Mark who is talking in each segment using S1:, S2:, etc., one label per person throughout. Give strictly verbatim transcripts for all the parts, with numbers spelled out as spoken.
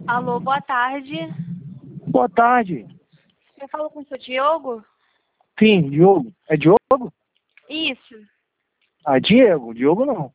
S1: Alô, boa tarde.
S2: Boa tarde.
S1: Você falou com o seu Diogo?
S2: Sim, Diogo. É Diogo?
S1: Isso.
S2: Ah, Diego. Diogo não.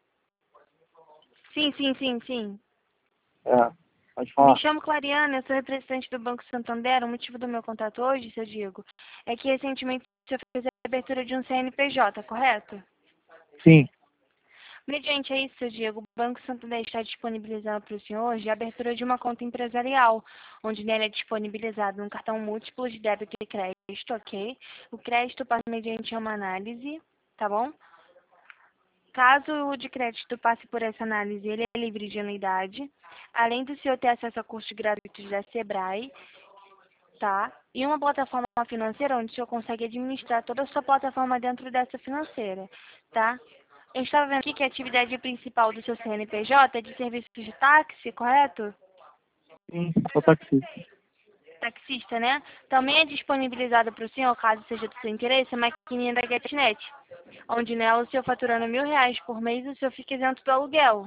S1: Sim, sim, sim, sim.
S2: É, pode
S1: Me
S2: falar.
S1: chamo Clariana, eu sou representante do Banco Santander. O motivo do meu contato hoje, seu Diego, é que recentemente você fez a abertura de um C N P J, correto?
S2: Sim.
S1: Mediante a isso, seu Diego, o Banco Santander está disponibilizando para o senhor hoje a abertura de uma conta empresarial, onde nela é disponibilizado um cartão múltiplo de débito e crédito, ok? O crédito passa mediante uma análise, tá bom? Caso o de crédito passe por essa análise, ele é livre de anuidade, além do senhor ter acesso a cursos gratuitos da Sebrae, tá? E uma plataforma financeira onde o senhor consegue administrar toda a sua plataforma dentro dessa financeira, tá? Eu estava vendo aqui que a atividade principal do seu C N P J é de serviços de táxi, correto?
S2: Sim, sou taxista.
S1: Taxista, né? Também é disponibilizado para o senhor, caso seja do seu interesse, a maquininha da GetNet, onde nela o senhor faturando mil reais por mês, o senhor fica isento do aluguel.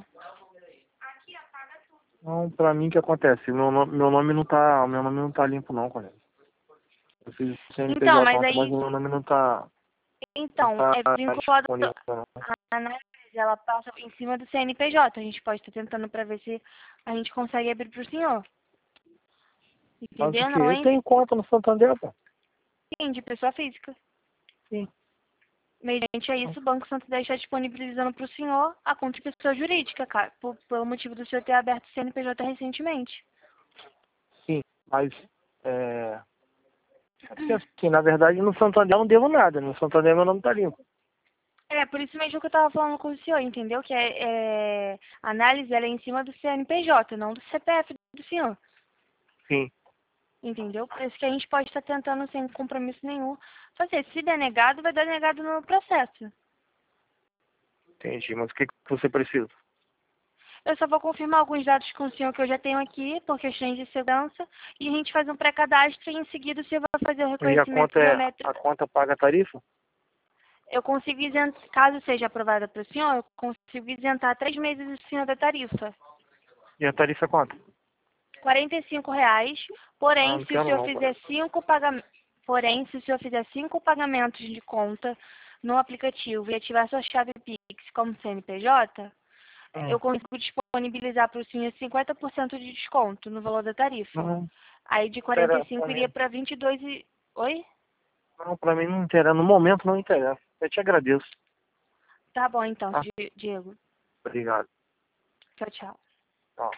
S2: Não, pra mim o que acontece? Meu nome, meu nome não tá. Meu nome não tá limpo não, colega. Eu fiz o
S1: Então,
S2: C N P J
S1: mas
S2: ontem, mas
S1: aí,
S2: o meu nome não tá. Não
S1: então,
S2: tá
S1: é vinculado
S2: disponível, não.
S1: a análise, ela passa em cima do C N P J. A gente pode estar tentando para ver se a gente consegue abrir para o senhor.
S2: Mas o
S1: Entendeu,
S2: quê?
S1: não,
S2: Eu
S1: hein?
S2: tenho conta no Santander, pô.
S1: Sim, de pessoa física.
S2: Sim.
S1: Mediante a isso, o Banco Santander está disponibilizando para o senhor a conta de pessoa jurídica, cara, por, pelo motivo do senhor ter aberto o C N P J recentemente.
S2: Sim, mas. É... é porque, assim, na verdade, no Santander eu não devo nada. No Santander meu nome tá limpo.
S1: É, por isso mesmo que eu estava falando com o senhor, entendeu? Que é, é, a análise ela é em cima do C N P J, não do C P F do senhor.
S2: Sim.
S1: Entendeu? Por isso que a gente pode estar tentando, sem compromisso nenhum, fazer. Se der negado, vai dar negado no processo.
S2: Entendi. Mas o que, que você precisa?
S1: Eu só vou confirmar alguns dados com o senhor que eu já tenho aqui, por questões de segurança, e a gente faz um pré-cadastro e em seguida o senhor vai fazer o
S2: E a
S1: reconhecimento
S2: conta é. A
S1: biométrico.
S2: conta paga a tarifa?
S1: Eu consigo isentar, caso seja aprovada para o senhor, eu consigo isentar três meses o senhor da tarifa.
S2: E a tarifa é quanto?
S1: quarenta e cinco reais,
S2: Ah,
S1: porém,
S2: não
S1: se o
S2: quero
S1: senhor
S2: não, cara.
S1: fizer cinco pagamentos, porém, se o senhor fizer cinco pagamentos de conta no aplicativo e ativar sua chave Pix como C N P J,
S2: Hum.
S1: eu consigo disponibilizar para o senhor cinquenta por cento de desconto no valor da tarifa.
S2: Não,
S1: Aí de quarenta e
S2: pera, pra
S1: cinco iria
S2: mim.
S1: para vinte e dois e... Oi?
S2: Não, pra mim não interessa. No momento não interessa. Eu te agradeço.
S1: Tá bom então,
S2: Tá?
S1: Di- Diego.
S2: Obrigado.
S1: Tchau, tchau.
S2: Tchau.